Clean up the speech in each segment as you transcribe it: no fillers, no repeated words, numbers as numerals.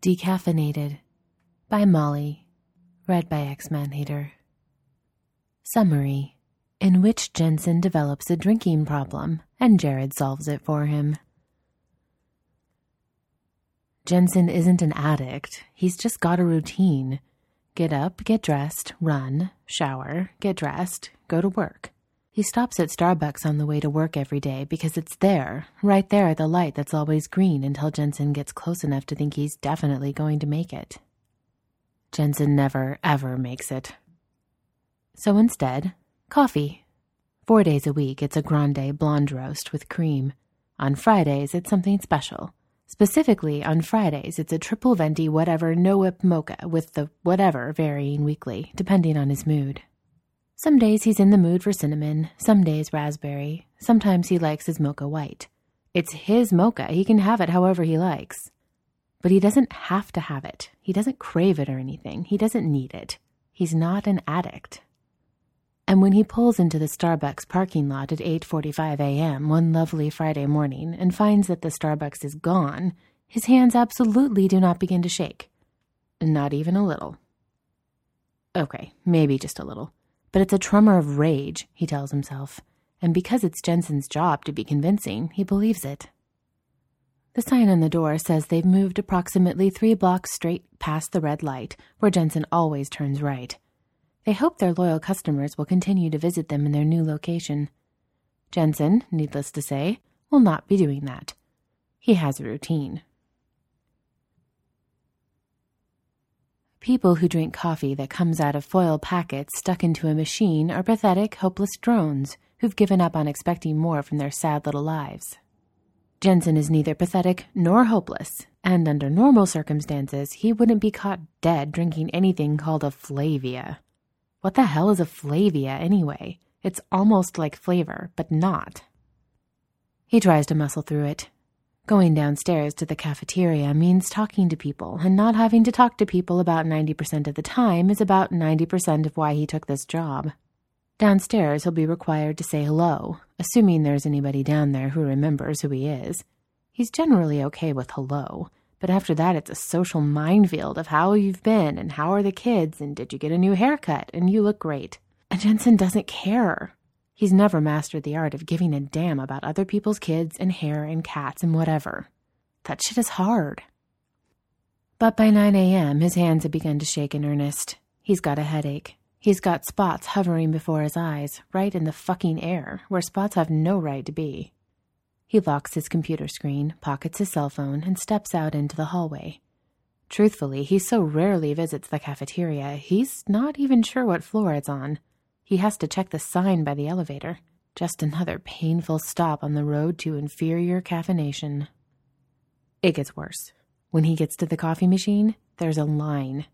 Decaffeinated by Molly, read by X-Man-Hater. Summary: in which Jensen develops a drinking problem and Jared solves it for him. Jensen isn't an addict, he's just got a routine. Get up, get dressed, run, shower, get dressed, go to work. He stops at Starbucks on the way to work every day because it's there, right there at the light that's always green until Jensen gets close enough to think he's definitely going to make it. Jensen never, ever makes it. So instead, coffee. 4 days a week, it's a grande blonde roast with cream. On Fridays, it's something special. Specifically, on Fridays, it's a triple venti whatever no-whip mocha with the whatever varying weekly, depending on his mood. Some days he's in the mood for cinnamon, some days raspberry, sometimes he likes his mocha white. It's his mocha, he can have it however he likes. But he doesn't have to have it. He doesn't crave it or anything. He doesn't need it. He's not an addict. And when he pulls into the Starbucks parking lot at 8:45 a.m. one lovely Friday morning and finds that the Starbucks is gone, his hands absolutely do not begin to shake. Not even a little. Okay, maybe just a little. But it's a tremor of rage, he tells himself, and because it's Jensen's job to be convincing, he believes it. The sign on the door says they've moved approximately 3 blocks straight past the red light, where Jensen always turns right. They hope their loyal customers will continue to visit them in their new location. Jensen, needless to say, will not be doing that. He has a routine. People who drink coffee that comes out of foil packets stuck into a machine are pathetic, hopeless drones who've given up on expecting more from their sad little lives. Jensen is neither pathetic nor hopeless, and under normal circumstances, he wouldn't be caught dead drinking anything called a Flavia. What the hell is a Flavia anyway? It's almost like flavor, but not. He tries to muscle through it. Going downstairs to the cafeteria means talking to people, and not having to talk to people about 90% of the time is about 90% of why he took this job. Downstairs, he'll be required to say hello, assuming there's anybody down there who remembers who he is. He's generally okay with hello, but after that it's a social minefield of how you've been, and how are the kids, and did you get a new haircut, and you look great. And Jensen doesn't care. He's never mastered the art of giving a damn about other people's kids and hair and cats and whatever. That shit is hard. But by 9 a.m., his hands have begun to shake in earnest. He's got a headache. He's got spots hovering before his eyes, right in the fucking air, where spots have no right to be. He locks his computer screen, pockets his cell phone, and steps out into the hallway. Truthfully, he so rarely visits the cafeteria, he's not even sure what floor it's on. He has to check the sign by the elevator. Just another painful stop on the road to inferior caffeination. It gets worse. When he gets to the coffee machine, there's a line.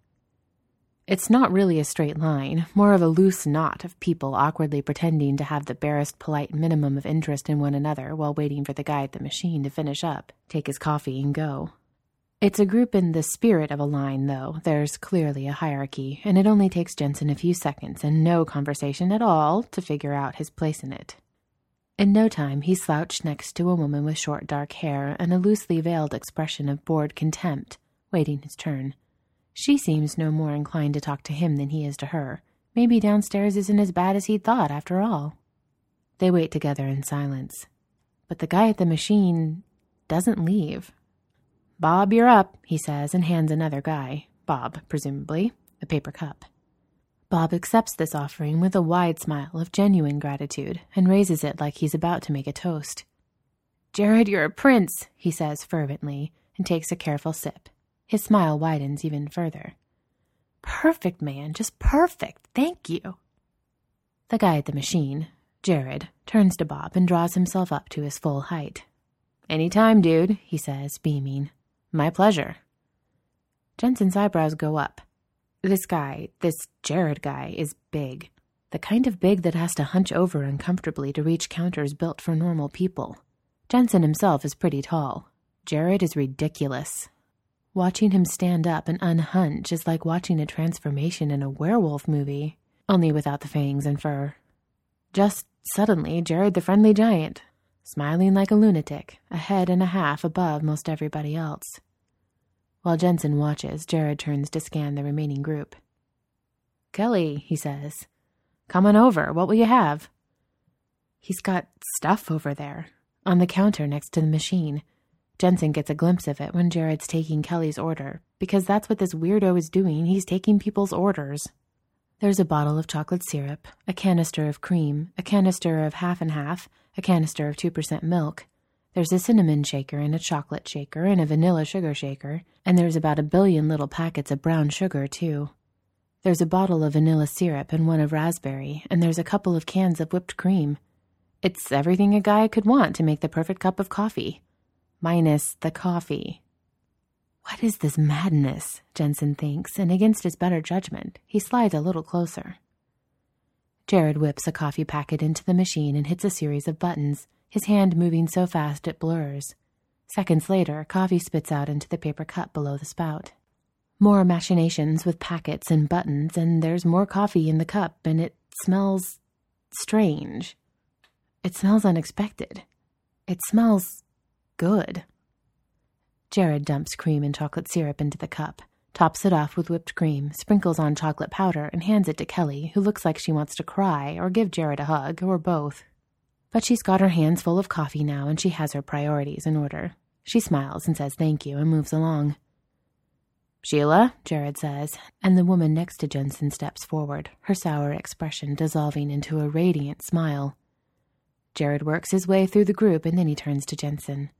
It's not really a straight line, more of a loose knot of people awkwardly pretending to have the barest polite minimum of interest in one another while waiting for the guy at the machine to finish up, take his coffee, and go. It's a group in the spirit of a line, though. There's clearly a hierarchy, and it only takes Jensen a few seconds and no conversation at all to figure out his place in it. In no time, he slouched next to a woman with short dark hair and a loosely veiled expression of bored contempt, waiting his turn. She seems no more inclined to talk to him than he is to her. Maybe downstairs isn't as bad as he'd thought, after all. They wait together in silence. But the guy at the machine doesn't leave. "Bob, you're up," he says, and hands another guy, Bob, presumably, a paper cup. Bob accepts this offering with a wide smile of genuine gratitude and raises it like he's about to make a toast. "Jared, you're a prince," he says fervently, and takes a careful sip. His smile widens even further. "Perfect, man, just perfect, thank you." The guy at the machine, Jared, turns to Bob and draws himself up to his full height. "Anytime, dude," he says, beaming. "My pleasure." Jensen's eyebrows go up. This Jared guy, is big. The kind of big that has to hunch over uncomfortably to reach counters built for normal people. Jensen himself is pretty tall. Jared is ridiculous. Watching him stand up and unhunch is like watching a transformation in a werewolf movie, only without the fangs and fur. Just suddenly, Jared the friendly giant, smiling like a lunatic, a head and a half above most everybody else. While Jensen watches, Jared turns to scan the remaining group. "Kelly," he says. "Come on over. What will you have?" He's got stuff over there, on the counter next to the machine. Jensen gets a glimpse of it when Jared's taking Kelly's order, because that's what this weirdo is doing. He's taking people's orders. There's a bottle of chocolate syrup, a canister of cream, a canister of half and half, a canister of 2% milk. There's a cinnamon shaker and a chocolate shaker and a vanilla sugar shaker, and there's about 1 billion little packets of brown sugar, too. There's a bottle of vanilla syrup and one of raspberry, and there's a couple of cans of whipped cream. It's everything a guy could want to make the perfect cup of coffee. Minus the coffee. What is this madness? Jensen thinks, and against his better judgment, he slides a little closer. Jared whips a coffee packet into the machine and hits a series of buttons, his hand moving so fast it blurs. Seconds later, coffee spits out into the paper cup below the spout. More machinations with packets and buttons, and there's more coffee in the cup, and it smells strange. It smells unexpected. It smells good. Jared dumps cream and chocolate syrup into the cup, tops it off with whipped cream, sprinkles on chocolate powder, and hands it to Kelly, who looks like she wants to cry or give Jared a hug, or both. But she's got her hands full of coffee now, and she has her priorities in order. She smiles and says thank you and moves along. "Sheila," Jared says, and the woman next to Jensen steps forward, her sour expression dissolving into a radiant smile. Jared works his way through the group, and then he turns to Jensen.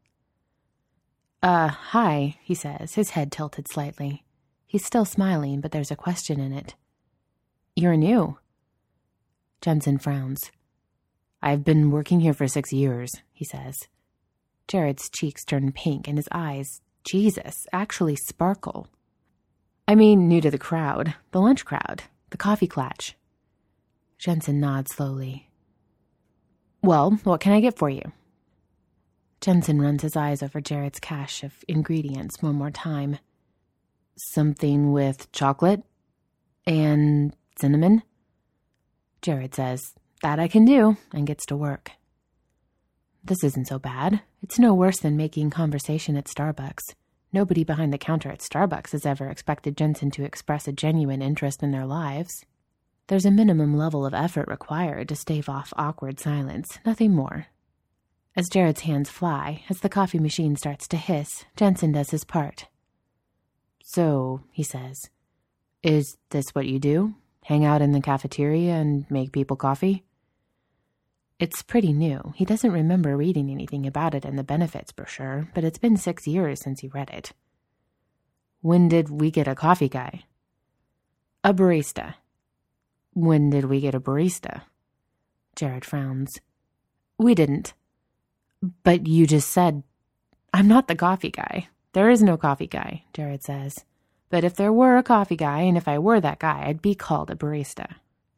Hi," he says, his head tilted slightly. He's still smiling, but there's a question in it. "You're new." Jensen frowns. "I've been working here for 6 years, he says. Jared's cheeks turn pink and his eyes, Jesus, actually sparkle. "I mean, new to the crowd, the lunch crowd, the coffee klatch." Jensen nods slowly. "Well, what can I get for you?" Jensen runs his eyes over Jared's cache of ingredients one more time. "Something with chocolate and cinnamon?" Jared says, "That I can do," and gets to work. This isn't so bad. It's no worse than making conversation at Starbucks. Nobody behind the counter at Starbucks has ever expected Jensen to express a genuine interest in their lives. There's a minimum level of effort required to stave off awkward silence, nothing more. As Jared's hands fly, as the coffee machine starts to hiss, Jensen does his part. "So," he says, "is this what you do? Hang out in the cafeteria and make people coffee?" It's pretty new. He doesn't remember reading anything about it in the benefits brochure, but it's been 6 years since he read it. "When did we get a coffee guy?" "A barista." "When did we get a barista?" Jared frowns. "We didn't." "But you just said..." "I'm not the coffee guy. There is no coffee guy," Jared says. "But if there were a coffee guy, and if I were that guy, I'd be called a barista."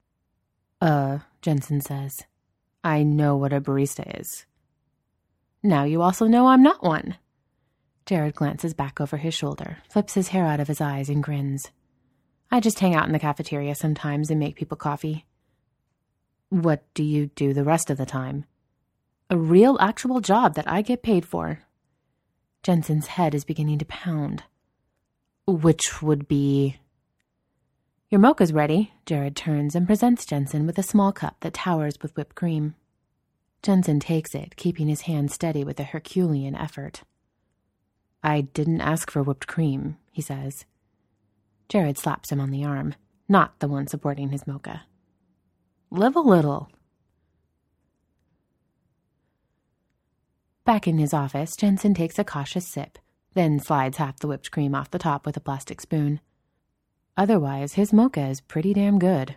Jensen says. "I know what a barista is." "Now you also know I'm not one." Jared glances back over his shoulder, flips his hair out of his eyes, and grins. "I just hang out in the cafeteria sometimes and make people coffee." "What do you do the rest of the time?" "A real, actual job that I get paid for." Jensen's head is beginning to pound. "Which would be..." "Your mocha's ready." Jared turns and presents Jensen with a small cup that towers with whipped cream. Jensen takes it, keeping his hand steady with a Herculean effort. "I didn't ask for whipped cream," he says. Jared slaps him on the arm, not the one supporting his mocha. "Live a little." Back in his office, Jensen takes a cautious sip, then slides half the whipped cream off the top with a plastic spoon. Otherwise, his mocha is pretty damn good.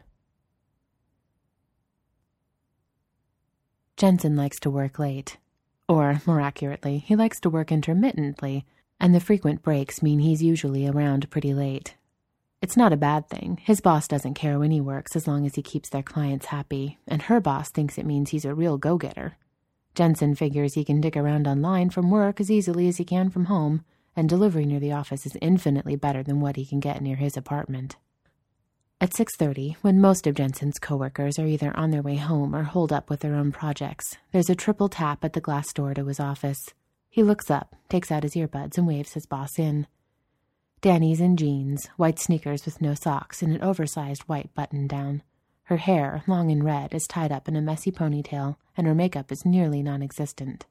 Jensen likes to work late. Or, more accurately, he likes to work intermittently, and the frequent breaks mean he's usually around pretty late. It's not a bad thing. His boss doesn't care when he works as long as he keeps their clients happy, and her boss thinks it means he's a real go-getter. Jensen figures he can dig around online from work as easily as he can from home, and delivery near the office is infinitely better than what he can get near his apartment. At 6:30, when most of Jensen's coworkers are either on their way home or holed up with their own projects, there's a triple tap at the glass door to his office. He looks up, takes out his earbuds, and waves his boss in. Danny's in jeans, white sneakers with no socks, and an oversized white button-down. Her hair, long and red, is tied up in a messy ponytail, and her makeup is nearly non-existent.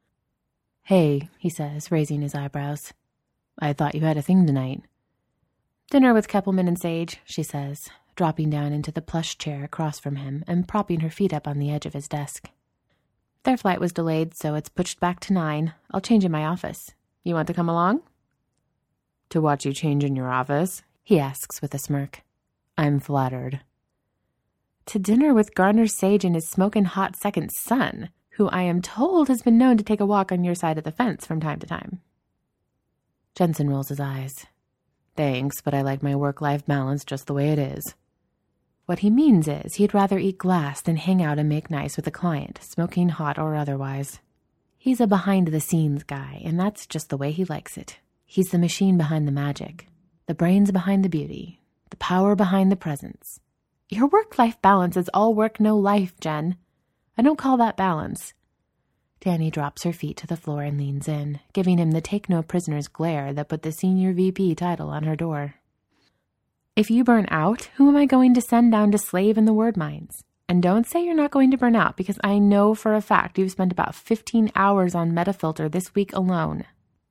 "Hey," he says, raising his eyebrows. "I thought you had a thing tonight." "Dinner with Keppelman and Sage," she says, dropping down into the plush chair across from him and propping her feet up on the edge of his desk. "Their flight was delayed, so it's pushed back to 9. I'll change in my office. You want to come along?" "To watch you change in your office?" he asks with a smirk. "I'm flattered." "To dinner with Gardner Sage and his smoking hot second son, who I am told has been known to take a walk on your side of the fence from time to time." Jensen rolls his eyes. "Thanks, but I like my work-life balance just the way it is." What he means is he'd rather eat glass than hang out and make nice with a client, smoking hot or otherwise. He's a behind-the-scenes guy, and that's just the way he likes it. He's the machine behind the magic, the brains behind the beauty, the power behind the presence. Your work-life balance is all work, no life, Jen. I don't call that balance. Danny drops her feet to the floor and leans in, giving him the take-no-prisoners glare that put the senior VP title on her door. "If you burn out, who am I going to send down to slave in the word mines? And don't say you're not going to burn out, because I know for a fact you've spent about 15 hours on Metafilter this week alone."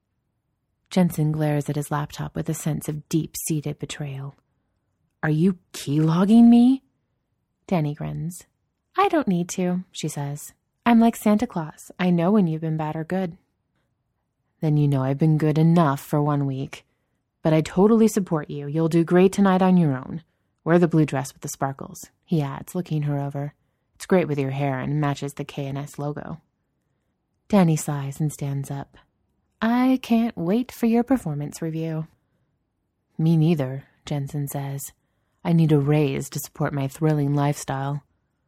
Jensen glares at his laptop with a sense of deep-seated betrayal. "Are you keylogging me?" Danny grins. "I don't need to," she says. "I'm like Santa Claus. I know when you've been bad or good." "Then you know I've been good enough for 1 week. But I totally support you. You'll do great tonight on your own. Wear the blue dress with the sparkles," he adds, looking her over. "It's great with your hair and matches the K&S logo." Danny sighs and stands up. "I can't wait for your performance review." "Me neither," Jensen says. "I need a raise to support my thrilling lifestyle."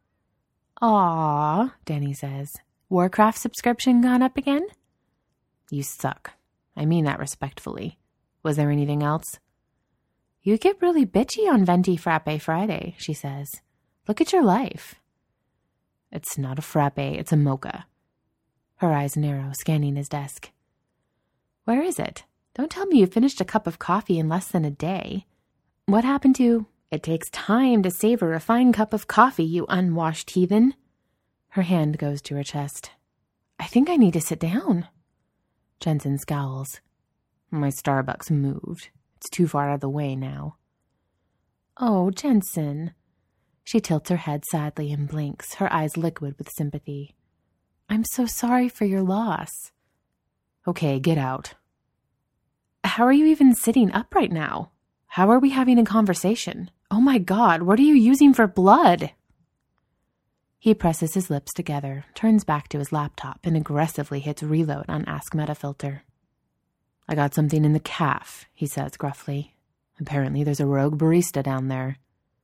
"Aw," Danny says. "Warcraft subscription gone up again?" "You suck. I mean that respectfully. Was there anything else?" "You get really bitchy on Venti Frappe Friday," she says. "Look at your life." "It's not a frappe, it's a mocha." Her eyes narrow, scanning his desk. "Where is it? Don't tell me you finished a cup of coffee in less than a day. What happened to, 'It takes time to savor a fine cup of coffee, you unwashed heathen'?" Her hand goes to her chest. "I think I need to sit down." Jensen scowls. "My Starbucks moved. It's too far out of the way now." "Oh, Jensen." She tilts her head sadly and blinks, her eyes liquid with sympathy. "I'm so sorry for your loss." "Okay, get out." "How are you even sitting up right now? How are we having a conversation? Oh my God, what are you using for blood?" He presses his lips together, turns back to his laptop, and aggressively hits reload on Ask Metafilter. "I got something in the caf," he says gruffly. "Apparently there's a rogue barista down there."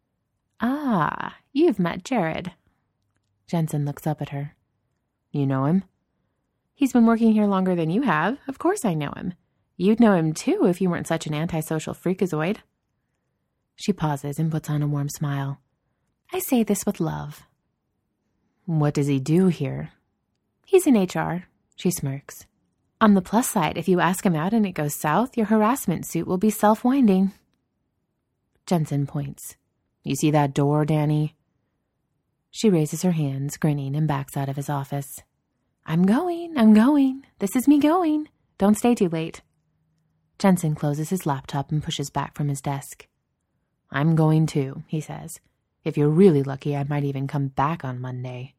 "Ah, you've met Jared." Jensen looks up at her. "You know him?" "He's been working here longer than you have. Of course I know him. You'd know him too if you weren't such an antisocial freakazoid." She pauses and puts on a warm smile. "I say this with love." "What does he do here?" "He's in HR." She smirks. "On the plus side, if you ask him out and it goes south, your harassment suit will be self-winding." Jensen points. "You see that door, Danny?" She raises her hands, grinning, and backs out of his office. I'm going. This is me going. Don't stay too late." Jensen closes his laptop and pushes back from his desk. "I'm going too," he says. "If you're really lucky, I might even come back on Monday."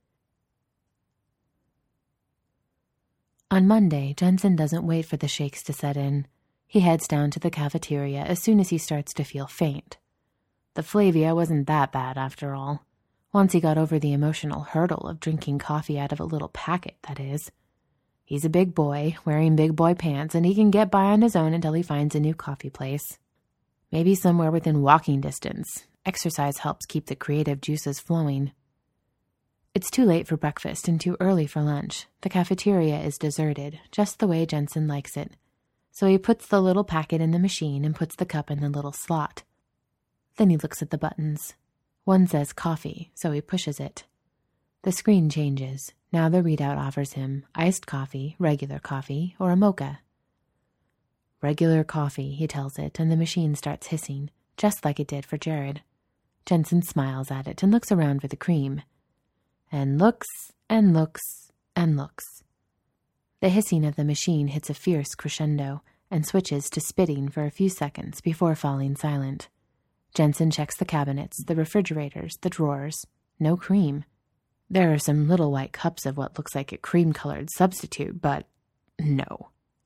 On Monday, Jensen doesn't wait for the shakes to set in. He heads down to the cafeteria as soon as he starts to feel faint. The Flavia wasn't that bad after all. Once he got over the emotional hurdle of drinking coffee out of a little packet, that is. He's a big boy, wearing big boy pants, and he can get by on his own until he finds a new coffee place. Maybe somewhere within walking distance. Exercise helps keep the creative juices flowing. It's too late for breakfast and too early for lunch. The cafeteria is deserted, just the way Jensen likes it. So he puts the little packet in the machine and puts the cup in the little slot. Then he looks at the buttons. One says coffee, so he pushes it. The screen changes. Now the readout offers him iced coffee, regular coffee, or a mocha. Regular coffee, he tells it, and the machine starts hissing, just like it did for Jared. Jensen smiles at it and looks around for the cream. And looks, and looks, and looks. The hissing of the machine hits a fierce crescendo and switches to spitting for a few seconds before falling silent. Jensen checks the cabinets, the refrigerators, the drawers. No cream. There are some little white cups of what looks like a cream-colored substitute, but no.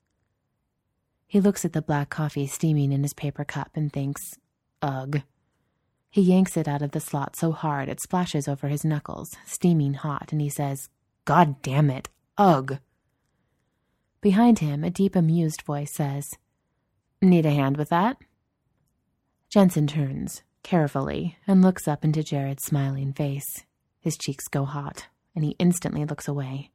He looks at the black coffee steaming in his paper cup and thinks, ugh. He yanks it out of the slot so hard it splashes over his knuckles, steaming hot, and he says, God damn it, ugh. Behind him, a deep, amused voice says, Need a hand with that? Jensen turns, carefully, and looks up into Jared's smiling face. His cheeks go hot, and he instantly looks away.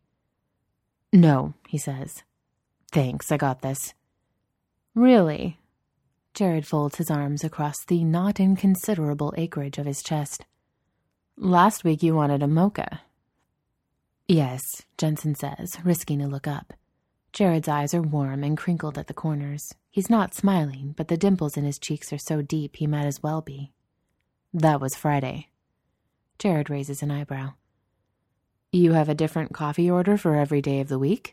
No, he says. Thanks, I got this. Really? Jared folds his arms across the not inconsiderable acreage of his chest. Last week you wanted a mocha. Yes, Jensen says, risking a look up. Jared's eyes are warm and crinkled at the corners. He's not smiling, but the dimples in his cheeks are so deep he might as well be. That was Friday. Jared raises an eyebrow. You have a different coffee order for every day of the week?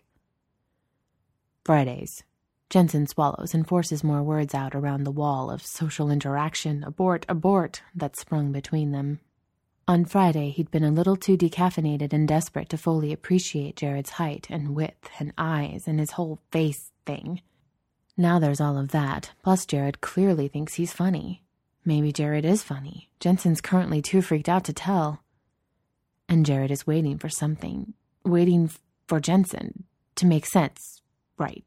Fridays. Jensen swallows and forces more words out around the wall of social interaction, abort, that sprung between them. On Friday, he'd been a little too decaffeinated and desperate to fully appreciate Jared's height and width and eyes and his whole face thing. Now there's all of that, plus Jared clearly thinks he's funny. Maybe Jared is funny. Jensen's currently too freaked out to tell. And Jared is waiting for something. Waiting for Jensen to make sense. Right.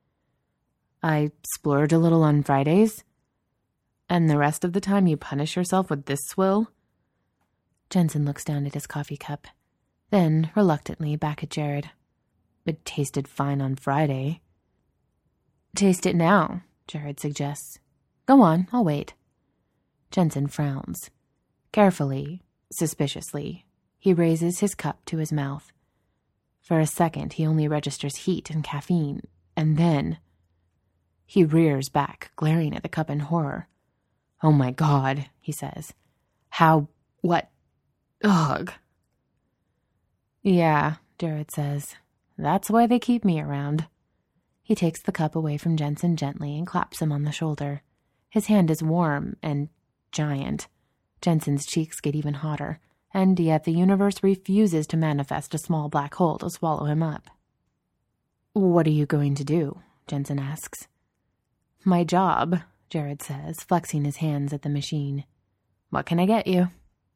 I splurge a little on Fridays? And the rest of the time you punish yourself with this swill? Jensen looks down at his coffee cup. Then, reluctantly, back at Jared. It tasted fine on Friday. Taste it now, Jared suggests. Go on, I'll wait. Jensen frowns. Carefully, suspiciously, he raises his cup to his mouth. For a second, he only registers heat and caffeine, and then he rears back, glaring at the cup in horror. Oh my God, he says. How? What? Ugh. Yeah, Jared says. That's why they keep me around. He takes the cup away from Jensen gently and claps him on the shoulder. His hand is warm and giant. Jensen's cheeks get even hotter, and yet the universe refuses to manifest a small black hole to swallow him up. What are you going to do? Jensen asks. My job, Jared says, flexing his hands at the machine. What can I get you?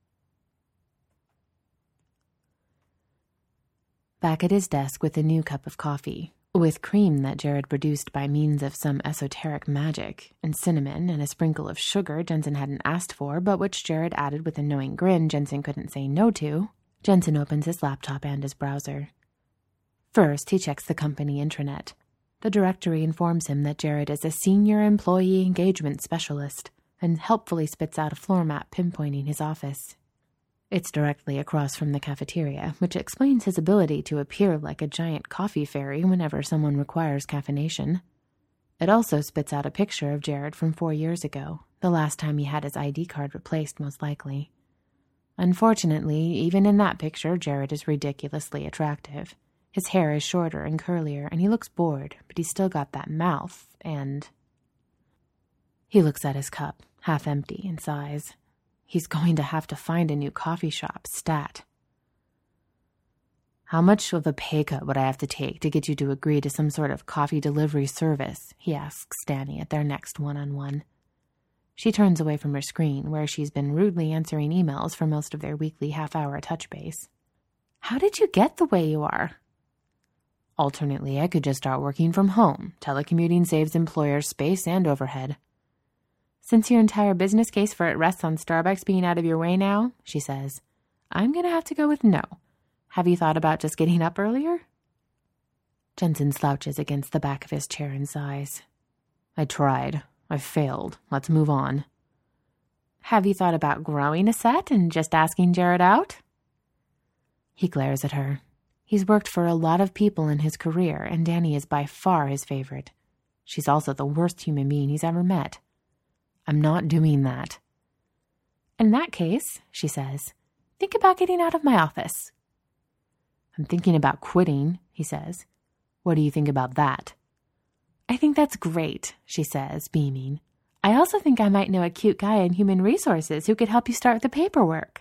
Back at his desk with a new cup of coffee, with cream that Jared produced by means of some esoteric magic, and cinnamon and a sprinkle of sugar Jensen hadn't asked for, but which Jared added with a knowing grin Jensen couldn't say no to, Jensen opens his laptop and his browser. First, he checks the company intranet. The directory informs him that Jared is a senior employee engagement specialist and helpfully spits out a floor map pinpointing his office. It's directly across from the cafeteria, which explains his ability to appear like a giant coffee fairy whenever someone requires caffeination. It also spits out a picture of Jared from 4 years ago, the last time he had his ID card replaced most likely. Unfortunately, even in that picture, Jared is ridiculously attractive. His hair is shorter and curlier, and he looks bored, but he's still got that mouth, and... He looks at his cup, half empty, and sighs. He's going to have to find a new coffee shop, stat. How much of a pay cut would I have to take to get you to agree to some sort of coffee delivery service? He asks Danny at their next one-on-one. She turns away from her screen, where she's been rudely answering emails for most of their weekly half-hour touch base. How did you get the way you are? Alternately, I could just start working from home. Telecommuting saves employers space and overhead. Since your entire business case for it rests on Starbucks being out of your way now, she says, I'm going to have to go with no. Have you thought about just getting up earlier? Jensen slouches against the back of his chair and sighs. I tried. I've failed. Let's move on. Have you thought about growing a set and just asking Jared out? He glares at her. He's worked for a lot of people in his career, and Danny is by far his favorite. She's also the worst human being he's ever met. I'm not doing that. In that case, she says, think about getting out of my office. I'm thinking about quitting, he says. What do you think about that? I think that's great, she says, beaming. I also think I might know a cute guy in human resources who could help you start the paperwork.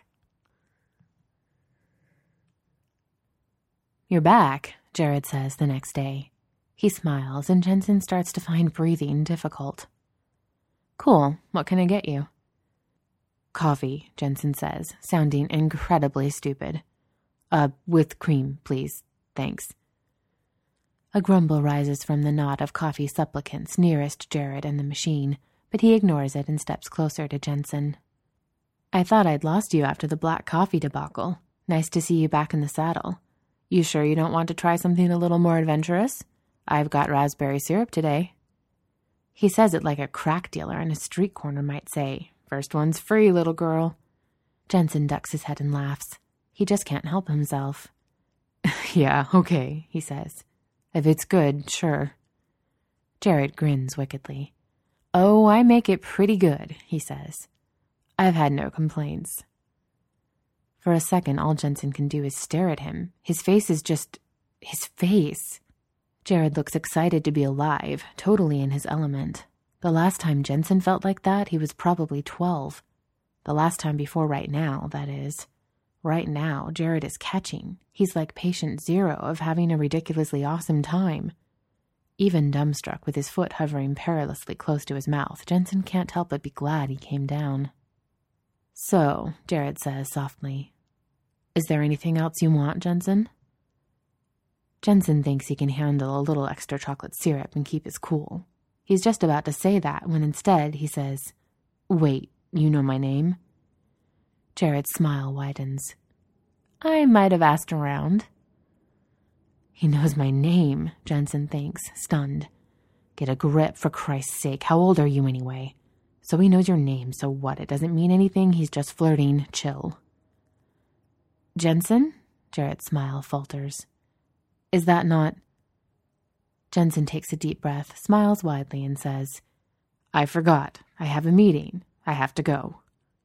You're back, Jared says the next day. He smiles, and Jensen starts to find breathing difficult. Cool, what can I get you? Coffee, Jensen says, sounding incredibly stupid. With cream, please. Thanks. A grumble rises from the knot of coffee supplicants nearest Jared and the machine, but he ignores it and steps closer to Jensen. I thought I'd lost you after the black coffee debacle. Nice to see you back in the saddle. You sure you don't want to try something a little more adventurous? I've got raspberry syrup today. He says it like a crack dealer in a street corner might say. First one's free, little girl. Jensen ducks his head and laughs. He just can't help himself. Yeah, okay, he says. If it's good, sure. Jared grins wickedly. Oh, I make it pretty good, he says. I've had no complaints. For a second, all Jensen can do is stare at him. His face is just his face. Jared looks excited to be alive, totally in his element. The last time Jensen felt like that, he was probably 12. The last time before right now, that is. Right now, Jared is catching. He's like patient zero of having a ridiculously awesome time. Even dumbstruck with his foot hovering perilously close to his mouth, Jensen can't help but be glad he came down. So, Jared says softly, is there anything else you want, Jensen? Jensen thinks he can handle a little extra chocolate syrup and keep his cool. He's just about to say that when instead he says, Wait, you know my name? Jared's smile widens. I might have asked around. He knows my name, Jensen thinks, stunned. Get a grip, for Christ's sake. How old are you anyway? So he knows your name, so what? It doesn't mean anything. He's just flirting. Chill. Jensen? Jared's smile falters. Is that not... Jensen takes a deep breath, smiles widely, and says, I forgot. I have a meeting. I have to go.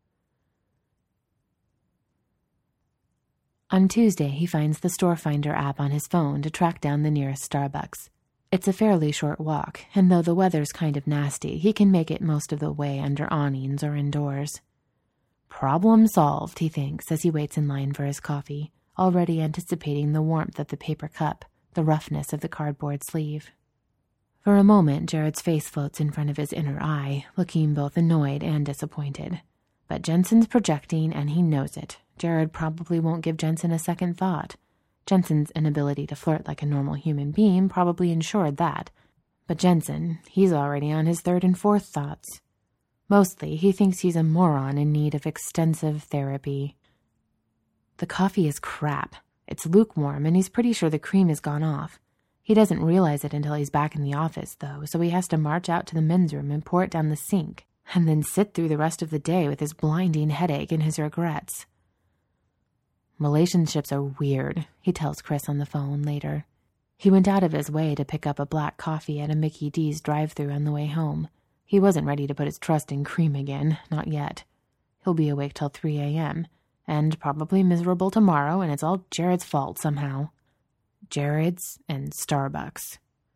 On Tuesday, he finds the Store Finder app on his phone to track down the nearest Starbucks. It's a fairly short walk, and though the weather's kind of nasty, he can make it most of the way under awnings or indoors. Problem solved, he thinks, as he waits in line for his coffee, already anticipating the warmth of the paper cup, the roughness of the cardboard sleeve. For a moment, Jared's face floats in front of his inner eye, looking both annoyed and disappointed. But Jensen's projecting, and he knows it. Jared probably won't give Jensen a second thought. Jensen's inability to flirt like a normal human being probably ensured that. But Jensen, he's already on his third and fourth thoughts. Mostly, he thinks he's a moron in need of extensive therapy. The coffee is crap. It's lukewarm, and he's pretty sure the cream has gone off. He doesn't realize it until he's back in the office, though, so he has to march out to the men's room and pour it down the sink, and then sit through the rest of the day with his blinding headache and his regrets. Relationships are weird, he tells Chris on the phone later. He went out of his way to pick up a black coffee at a Mickey D's drive-thru on the way home. He wasn't ready to put his trust in cream again, not yet. He'll be awake till 3 a.m., and probably miserable tomorrow, and it's all Jared's fault somehow. Jared's and Starbucks.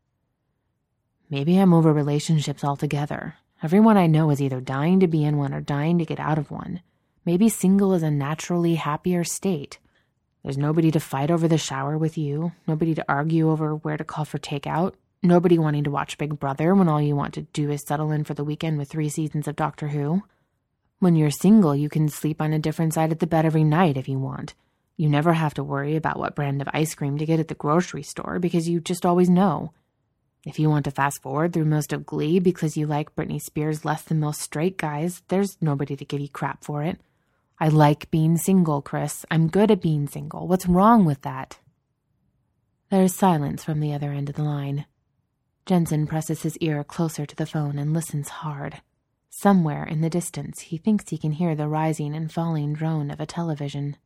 Maybe I'm over relationships altogether. Everyone I know is either dying to be in one or dying to get out of one. Maybe single is a naturally happier state. There's nobody to fight over the shower with you, nobody to argue over where to call for takeout, nobody wanting to watch Big Brother when all you want to do is settle in for the weekend with 3 seasons of Doctor Who. When you're single, you can sleep on a different side of the bed every night if you want. You never have to worry about what brand of ice cream to get at the grocery store because you just always know. If you want to fast forward through most of Glee because you like Britney Spears less than most straight guys, there's nobody to give you crap for it. I like being single, Chris. I'm good at being single. What's wrong with that? There's silence from the other end of the line. Jensen presses his ear closer to the phone and listens hard. Somewhere in the distance, he thinks he can hear the rising and falling drone of a television.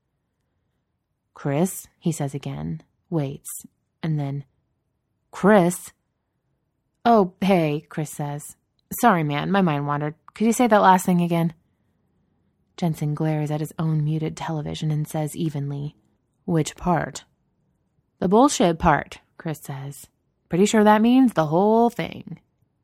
Chris, he says again, waits, and then, Chris. Oh, hey, Chris says. Sorry, man, my mind wandered. Could you say that last thing again? Jensen glares at his own muted television and says evenly, Which part? The bullshit part, Chris says. Pretty sure that means the whole thing.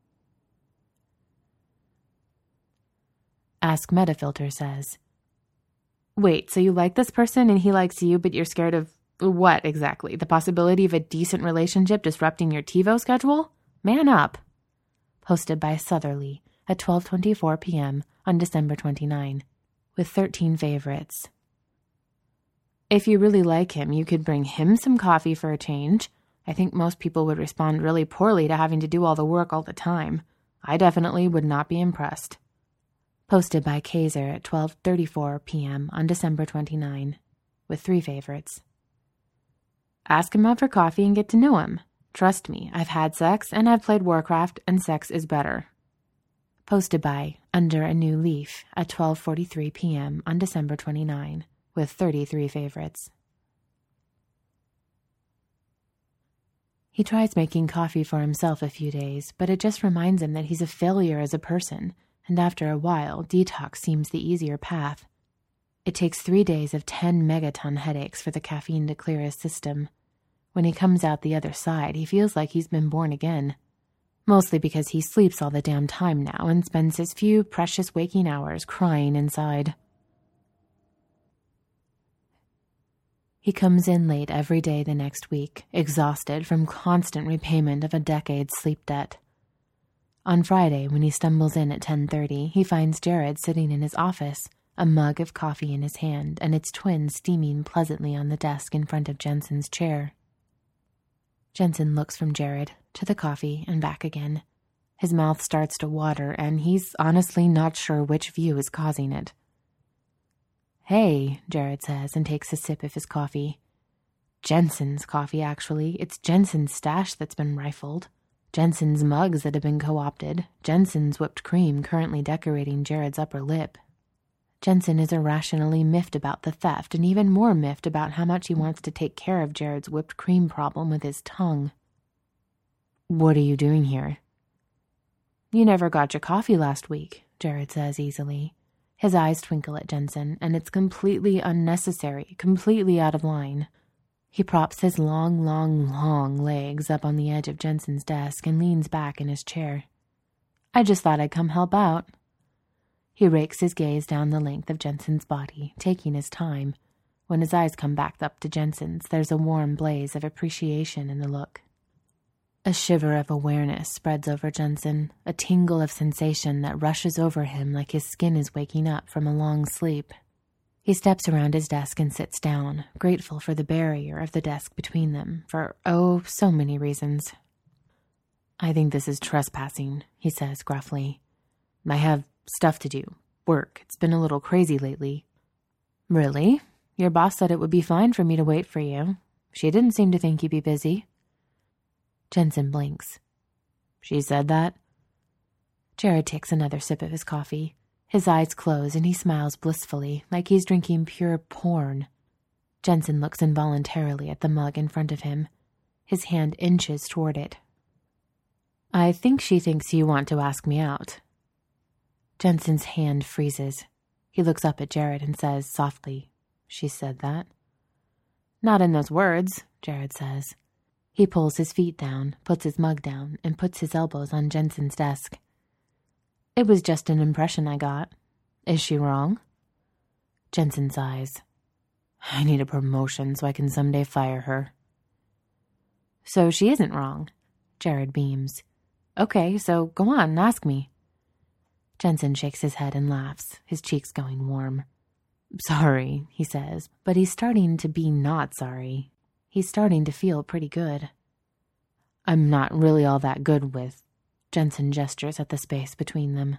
Ask Metafilter says, Wait, so you like this person and he likes you, but you're scared of what exactly? The possibility of a decent relationship disrupting your TiVo schedule? Man up. Posted by Southerly at 12:24 p.m. on December 29, with 13 favorites. If you really like him, you could bring him some coffee for a change. I think most people would respond really poorly to having to do all the work all the time. I definitely would not be impressed. Posted by Kaiser at 12:34 p.m. on December 29, with 3 favorites. Ask him out for coffee and get to know him. Trust me, I've had sex and I've played Warcraft, and sex is better. Posted by Under a New Leaf at 12:43 p.m. on December 29, with 33 favorites. He tries making coffee for himself a few days, but it just reminds him that he's a failure as a person, and after a while, detox seems the easier path. It takes 3 days of 10 megaton headaches for the caffeine to clear his system. When he comes out the other side, he feels like he's been born again. Mostly because he sleeps all the damn time now and spends his few precious waking hours crying inside. He comes in late every day the next week, exhausted from constant repayment of a decade's sleep debt. On Friday, when he stumbles in at 10:30, he finds Jared sitting in his office, a mug of coffee in his hand and its twin steaming pleasantly on the desk in front of Jensen's chair. Jensen looks from Jared to the coffee and back again. His mouth starts to water, and he's honestly not sure which view is causing it. Hey, Jared says and takes a sip of his coffee. Jensen's coffee, actually. It's Jensen's stash that's been rifled. Jensen's mugs that have been co-opted. Jensen's whipped cream currently decorating Jared's upper lip. Jensen is irrationally miffed about the theft and even more miffed about how much he wants to take care of Jared's whipped cream problem with his tongue. What are you doing here? You never got your coffee last week, Jared says easily. His eyes twinkle at Jensen, and it's completely unnecessary, completely out of line. He props his long legs up on the edge of Jensen's desk and leans back in his chair. I just thought I'd come help out. He rakes his gaze down the length of Jensen's body, taking his time. When his eyes come back up to Jensen's, there's a warm blaze of appreciation in the look. A shiver of awareness spreads over Jensen, a tingle of sensation that rushes over him like his skin is waking up from a long sleep. He steps around his desk and sits down, grateful for the barrier of the desk between them, for, so many reasons. I think this is trespassing, he says gruffly. I have stuff to do. Work. It's been a little crazy lately. Really? Your boss said it would be fine for me to wait for you. She didn't seem to think you'd be busy. Jensen blinks. She said that? Jared takes another sip of his coffee. His eyes close and he smiles blissfully, like he's drinking pure porn. Jensen looks involuntarily at the mug in front of him. His hand inches toward it. I think she thinks you want to ask me out. Jensen's hand freezes. He looks up at Jared and says softly, She said that? Not in those words, Jared says. He pulls his feet down, puts his mug down, and puts his elbows on Jensen's desk. It was just an impression I got. Is she wrong? Jensen sighs. I need a promotion so I can someday fire her. So she isn't wrong. Jared beams. Okay, so go on, ask me. Jensen shakes his head and laughs, his cheeks going warm. Sorry, he says, but he's starting to be not sorry. He's starting to feel pretty good. I'm not really all that good with... Jensen gestures at the space between them.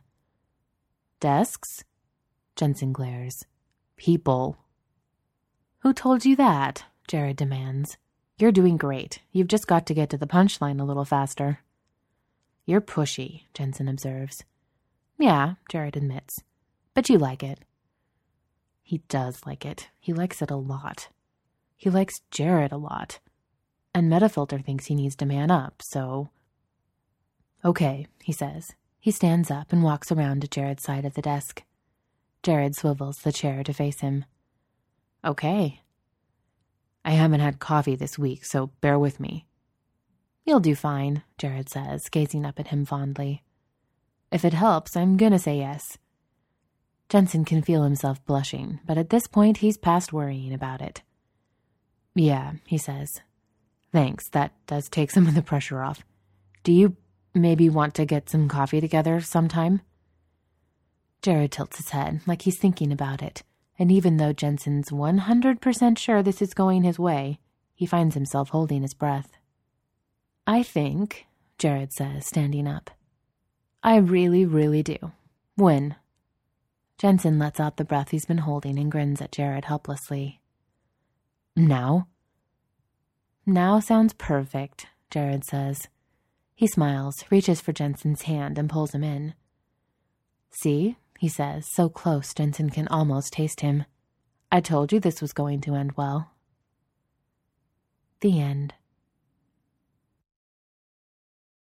Desks? Jensen glares. People. Who told you that? Jared demands. You're doing great. You've just got to get to the punchline a little faster. You're pushy, Jensen observes. Yeah, Jared admits. But you like it. He does like it. He likes it a lot. He likes Jared a lot. And Metafilter thinks he needs to man up, so... Okay, he says. He stands up and walks around to Jared's side of the desk. Jared swivels the chair to face him. Okay. I haven't had coffee this week, so bear with me. You'll do fine, Jared says, gazing up at him fondly. If it helps, I'm gonna say yes. Jensen can feel himself blushing, but at this point he's past worrying about it. Yeah, he says. Thanks, that does take some of the pressure off. Do you maybe want to get some coffee together sometime? Jared tilts his head like he's thinking about it, and even though Jensen's 100% sure this is going his way, he finds himself holding his breath. I think, Jared says, standing up. I really, really do. When? Jensen lets out the breath he's been holding and grins at Jared helplessly. Now? Now sounds perfect, Jared says. He smiles, reaches for Jensen's hand, and pulls him in. See, he says, so close Jensen can almost taste him. I told you this was going to end well. The end.